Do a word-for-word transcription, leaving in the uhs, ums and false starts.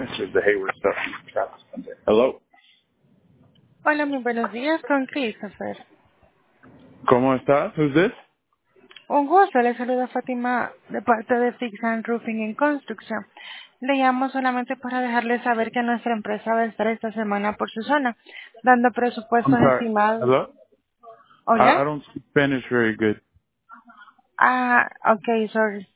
This is the Hayward stuff. Hello. Hola, muy buenos días con Christopher. ¿Cómo estás? Who's this? Un gusto, le saluda Fátima de parte de Fix and Roofing en Construction. Le llamo solamente para dejarle saber que nuestra empresa va a estar esta semana por su zona, dando I'm presupuestos sorry. estimados. Hello? I, I ¿Hola? don't speak Spanish very good. Ah, ok, sorry.